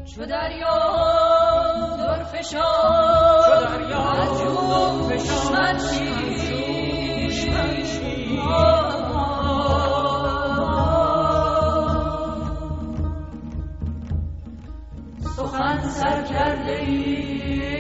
چو دریا در فشان، چو دریا در فشان سخن سر کرده ای.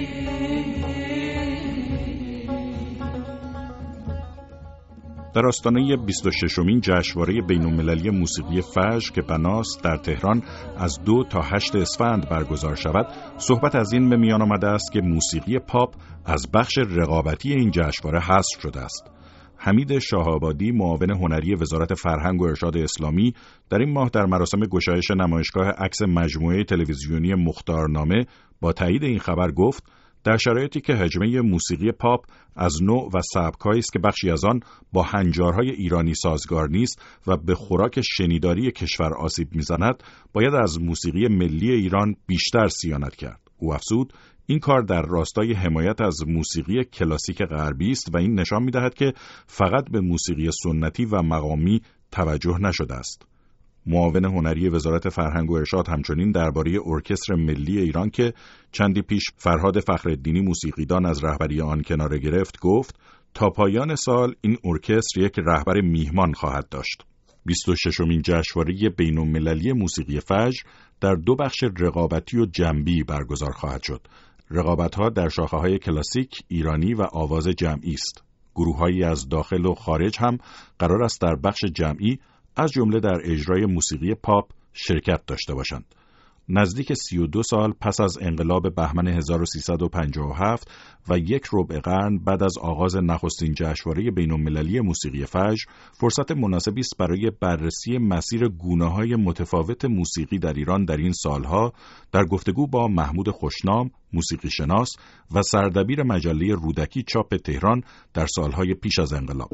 در آستانه 26مین جشنواره بین‌المللی موسیقی فجر که بناست در تهران از 2 تا 8 اسفند برگزار شود، صحبت از این به میان آمده است که موسیقی پاپ از بخش رقابتی این جشنواره حذف شده است. حمید شاه‌آبادی، معاون هنری وزارت فرهنگ و ارشاد اسلامی، در این ماه در مراسم گشایش نمایشگاه عکس مجموعه تلویزیونی مختارنامه با تایید این خبر گفت: در شرایطی که حجمه موسیقی پاپ از نوع و سبک‌هایی است که بخشی از آن با هنجارهای ایرانی سازگار نیست و به خوراک شنیداری کشور آسیب می‌زند، باید از موسیقی ملی ایران بیشتر صیانت کرد. او افزود: این کار در راستای حمایت از موسیقی کلاسیک غربی است و این نشان می‌دهد که فقط به موسیقی سنتی و مقامی توجه نشده است. معاون هنری وزارت فرهنگ و ارشاد همچنین درباره ارکستر ملی ایران که چندی پیش فرهاد فخرالدینی موسیقیدان از رهبری آن کناره گرفت گفت: تا پایان سال این ارکستر یک رهبر میهمان خواهد داشت. 26مین جشنواره بین‌المللی موسیقی فجر در 2 بخش رقابتی و جنبی برگزار خواهد شد. رقابت‌ها در شاخه‌های کلاسیک، ایرانی و آواز جمعی است. گروه‌هایی از داخل و خارج هم قرار است در بخش جمعی از جمله در اجرای موسیقی پاپ شرکت داشته باشند. نزدیک 32 سال پس از انقلاب بهمن 1357 و 1 ربع قرن بعد از آغاز نخستین جشنواره بین‌المللی موسیقی فجر، فرصت مناسبی است برای بررسی مسیر گونه‌های متفاوت موسیقی در ایران در این سالها در گفتگو با محمود خوشنام، موسیقی شناس و سردبیر مجله رودکی چاپ تهران در سالهای پیش از انقلاب.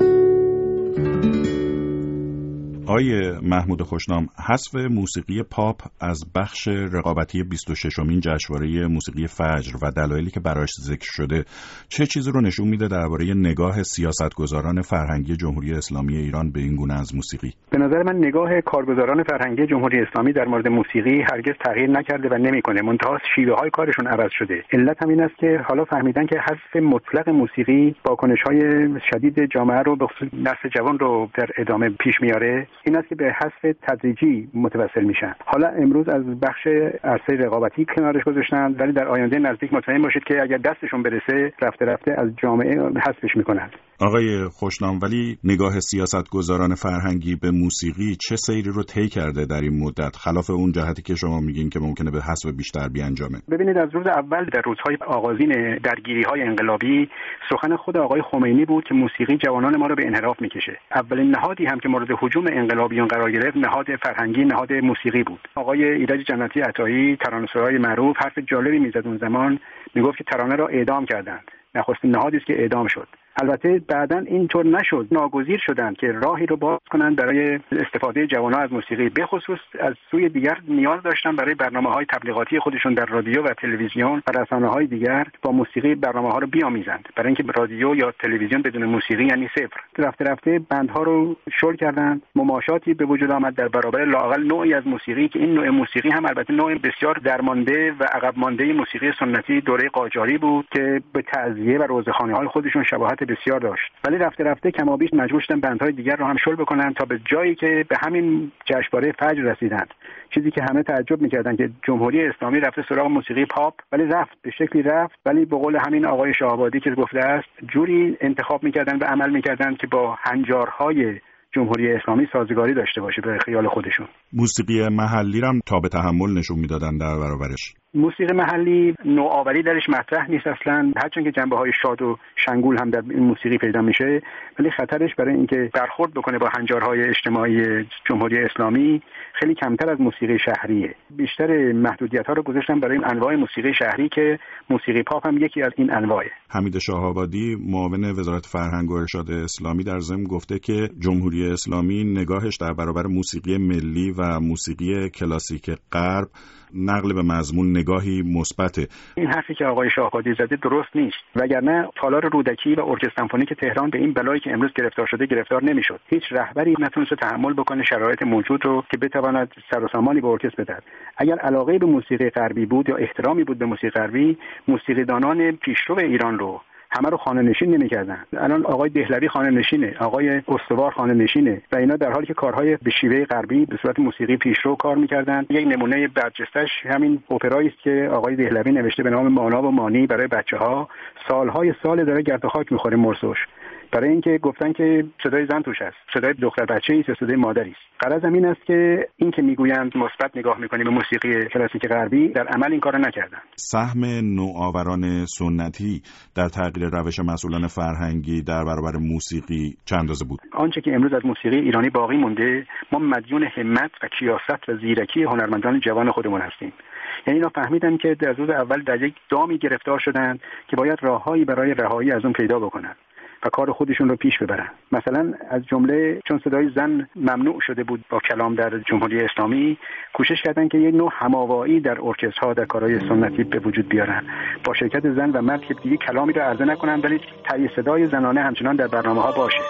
آقای محمود خوشنام، حذف موسیقی پاپ از بخش رقابتی 26مین جشنواره موسیقی فجر و دلایلی که براش ذکر شده چه چیزی رو نشون میده درباره نگاه سیاستگزاران فرهنگی جمهوری اسلامی ایران به این گونه از موسیقی؟ به نظر من نگاه کارگزاران فرهنگی جمهوری اسلامی در مورد موسیقی هرگز تغییر نکرده و نمیکنه، منتها شیوه‌های کارشون عوض شده. علت همین است که حالا فهمیدن که حذف مطلق موسیقی واکنش‌های شدید جامعه رو به خصوص نسل جوان رو در ادامه پیش میاره. این است که به حذف تدریجی متوسل میشن. حالا امروز از بخش عرصه رقابتی کنارش گذاشتن، ولی در آینده نزدیک مطمئن باشید که اگر دستشون برسه رفته رفته از جامعه حذفش میکنن. آقای خوشنام، ولی نگاه سیاستگزاران فرهنگی به موسیقی چه سیری رو طی کرده در این مدت، خلاف اون جهتی که شما میگین که ممکنه به حذف بیشتر بیانجامه؟ ببینید، از روز اول در روزهای آغازین درگیری‌های انقلابی سخن خود آقای خمینی بود که موسیقی جوانان ما رو به انحراف میکشه. اولین نهادی هم که مورد هجوم انقلابیون قرار گرفت نهاد فرهنگی، نهاد موسیقی بود. آقای ایرج جنتی عطایی، ترانه‌سرای معروف، حرف جالبی میزد اون زمان، میگفت که ترانه را اعدام کردند. نخستین نهادی است که اعدام شد. البته بعداً اینطور نشد، ناگزیر شدند که راهی رو باز کنند برای استفاده جوانان از موسیقی. به خصوص از سوی دیگر نیاز داشتن برای برنامه‌های تبلیغاتی خودشون در رادیو و تلویزیون و رسانه‌های دیگر با موسیقی برنامه‌ها رو بیامیزند، برای اینکه رادیو یا تلویزیون بدون موسیقی یعنی صفر. رفته رفته بندها رو شل کردند، مماشاتی به وجود آمد در برابر لااقل نوعی از موسیقی که این نوع موسیقی هم البته نوع بسیار درمانده و عقب مانده موسیقی سنتی دوره قاجاری بود که به تعزیه و روزخوانی‌های خودشون شباهت بسیار داشت. ولی رفته رفته کمابیش مجبور شدن بندهای دیگر رو هم شل بکنن تا به جایی که به همین جشنواره فجر رسیدند. چیزی که همه تعجب می‌کردن که جمهوری اسلامی رفته سراغ موسیقی پاپ، ولی رفت به شکلی رفت، ولی به قول همین آقای شاه‌آبادی که گفته است، جوری انتخاب می‌کردن و عمل می‌کردن که با هنجارهای جمهوری اسلامی سازگاری داشته باشه به خیال خودشون. موسیقی محلی هم تا به تحمل نشون میدادن در برابرش. موسیقی محلی نوآوری درش مطرح نیست اصلا، هرچند که جنبه‌های شاد و شنگول هم در این موسیقی پیدا میشه، ولی خطرش برای اینکه برخورد بکنه با هنجارهای اجتماعی جمهوری اسلامی خیلی کمتر از موسیقی شهریه. بیشتر محدودیت‌ها رو گذاشتن برای انواع موسیقی شهری که موسیقی پاپ هم یکی از این انواعه. حمید شاه‌آبادی، معاون وزارت فرهنگ و ارشاد اسلامی، در ضمن گفته که جمهوری اسلامی نگاهش در برابر موسیقی ملی و موسیقی کلاسیک غرب نقل به مضمون نگاهی مثبته. این حرفی که آقای شاهقادی زده درست نیست، وگرنه تالار رودکی و ارکستر سمفونیک تهران به این بلایی که امروز گرفتار شده گرفتار نمیشد. هیچ رهبری نتونست تحمل بکنه شرایط موجود رو که بتواند سر و سامانی به ارکستر بدهد. اگر علاقه به موسیقی غربی بود یا احترامی بود به موسیقی غربی، موسیقیدانان پیشرو ایران رو همه رو خانه نشین نمی‌کردن. الان آقای دهلوی خانه نشینه، آقای استوار خانه نشینه و اینا در حالی که کارهای به شیوه غربی به صورت موسیقی پیشرو کار می‌کردن. یک نمونه برجسته‌اش همین اپرایی است که آقای دهلوی نوشته به نام مانا و مانی برای بچه‌ها. سال‌های سال داره گرد و خاک می‌خوره مرسوش، برای اینکه گفتن که صدای زن توش است، صدای دختر بچه‌ای است، صدای مادری است. غرض این است که این که میگویند مثبت نگاه می‌کنیم به موسیقی کلاسیک غربی، در عمل این کارو نکردن. سهم نوآوران سنتی در تغییر روش مسئولان فرهنگی در برابر موسیقی چند اندازه بود؟ آنچه که امروز از موسیقی ایرانی باقی مونده، ما مدیون همت و کیاست و زیرکی هنرمندان جوان خودمون هستیم. یعنی اینا فهمیدن که در روز اول در یک دامی گرفتار شدن که باید راههایی برای رهایی از اون پیدا بکنن و کار خودشون رو پیش ببرن. مثلا از جمله چون صدای زن ممنوع شده بود با کلام در جمهوری اسلامی، کوشش کردن که یک نوع هماوایی در ارکسترها در کارهای سنتی به وجود بیارن با شرکت زن و مرد که دیگه کلامی رو عرضه نکنن ولی تهیه صدای زنانه همچنان در برنامه‌ها باشه.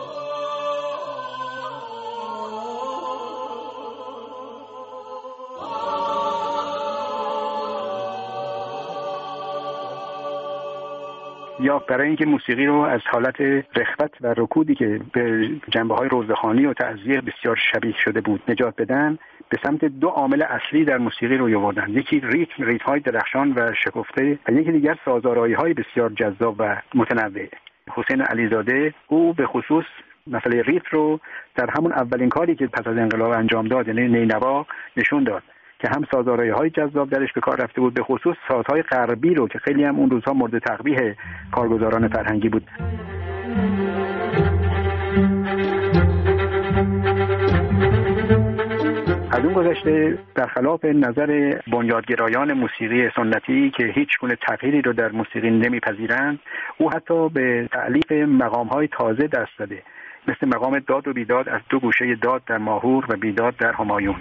یا برای اینکه موسیقی رو از حالت رخوت و رکودی که به جنبه‌های روزخوانی و تعزیه بسیار شبیه شده بود نجات بدن، به سمت دو عامل اصلی در موسیقی رو آوردن. یکی ریتم‌های درخشان و شکفته و یکی دیگر سازآرایی‌های بسیار جذاب و متنوع. حسین علیزاده او به خصوص مسئله ریتم رو در همون اولین کاری که پس از انقلاب انجام داد، یعنی نینوا، نشون داد که هم سازآرایی‌های جذاب درش به کار رفته بود، به خصوص سازهای غربی رو که خیلی هم اون روزها مورد تقبیح کارگزاران فرهنگی بود. از اون گذشته برخلاف نظر بنیادگرایان موسیقی سنتی که هیچ گونه تغییری رو در موسیقی نمیپذیرند، او حتی به تألیف مقام‌های تازه دست زده، مثل مقام داد و بیداد از دو گوشه داد در ماهور و بیداد در همایون.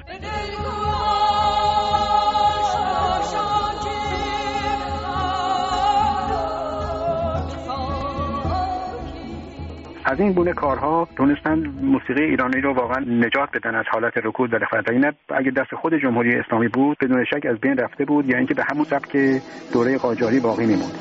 از این گونه کارها تونستن موسیقی ایرانی رو واقعا نجات بدن از حالت رکود و رخوت. اینا اگه دست خود جمهوری اسلامی بود بدون شک از بین رفته بود، یا اینکه به همون سبک دوره قاجاری باقی میموند.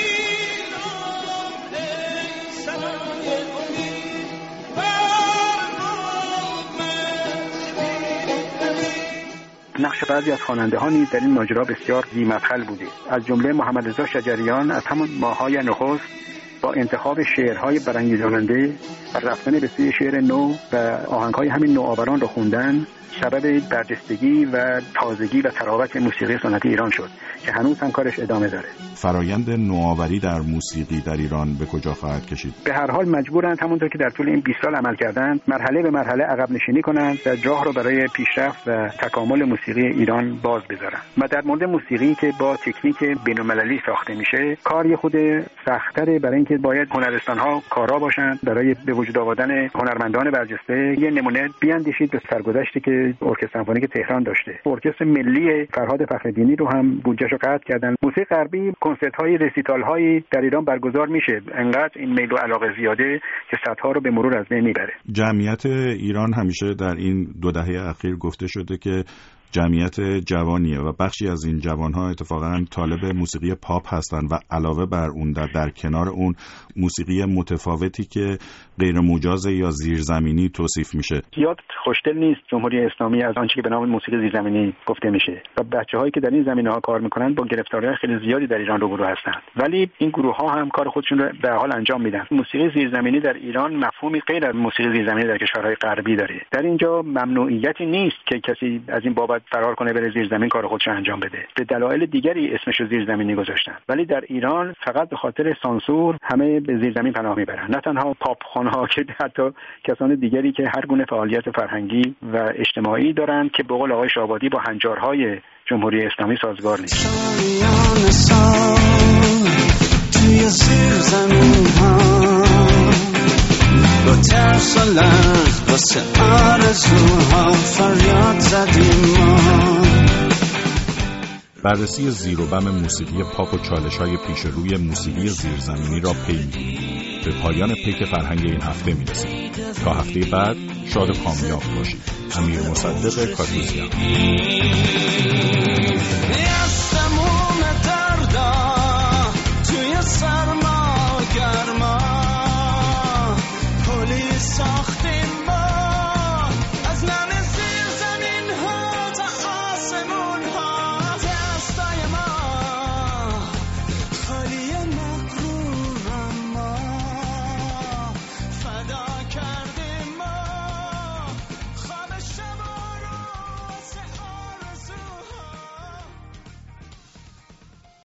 نقش بعضی از خواننده‌ها نیز در این ماجرا بسیار ذی‌مدخل بوده. از جمله محمد رضا شجریان از همون ماه‌های نخست با انتخاب شعرهای برانگیزاننده و رفتن به سوی شعر نو و آهنگ‌های همین نوآوران رو خوندن سبب برجستگی و تازگی و تراوت موسیقی سنتی ایران شد که هنوز هم کارش ادامه داره. فرایند نوآوری در موسیقی در ایران به کجا خواهد کشید؟ به هر حال مجبورند همونطور که در طول این 20 سال عمل کردند مرحله به مرحله عقب نشینی کنند و راه رو برای پیشرفت و تکامل موسیقی ایران باز بذارن. و در مورد موسیقی که با تکنیک بین‌المللی ساخته میشه، کار خود سخت‌تره، برای اینکه باید هنرستان‌ها کارا باشن برای به وجود آوردن هنرمندان برجسته. یه نمونه بیاندیشید به سرگذشتی که ارکستر سمفونیک تهران داشته. ارکستر ملی فرهاد فخرالدینی رو هم بودجه‌شو قطع کردن. موسیقی غربی کنسرت‌های رسیتال‌هایی در ایران برگزار میشه، انقدر این میل و علاقه زیاده که صدها رو به مرور از بین میبره. جمعیت ایران همیشه در این 2 دهه اخیر گفته شده که جمعیت جوانیه و بخشی از این جوانها اتفاقاً طالب موسیقی پاپ هستند و علاوه بر اون در کنار اون موسیقی متفاوتی که غیر مجاز یا زیرزمینی توصیف میشه. زیاد خوشدل نیست جمهوری اسلامی از آنچه که به نام موسیقی زیرزمینی گفته میشه و بچه‌هایی که در این زمینه‌ها کار میکنن با گرفتاری‌های خیلی زیادی در ایران روبرو هستند، ولی این گروه‌ها هم کار خودشون رو به حال انجام میدن. موسیقی زیرزمینی در ایران مفهومی غیر از موسیقی زیرزمینی در کشورهای غربی داره. در اینجا ممنوعیتی نیست که کسی از این بابت فرار کنه بره زیر زمین کار خودش انجام بده. به دلایل دیگری اسمش رو زیر زمینی گذاشتن، ولی در ایران فقط به خاطر سانسور همه به زیر زمین پناه میبرن. نه تنها پاپ خانه‌ها که حتی کسان دیگری که هر گونه فعالیت فرهنگی و اجتماعی دارن که به قول آقای شاهقادی با هنجارهای جمهوری اسلامی سازگار نیست. با ترس و لرز واسه آرزوها فریاد زدیم ما. بررسی زیر و بم موسیقی پاپ و چالش‌های پیش روی موسیقی زیرزمینی را پی می‌گیریم. به پایان پیک فرهنگ این هفته می‌رسیم. تا هفته بعد شاد و کامیاب باشید. امیر مصدق کاتوزیان.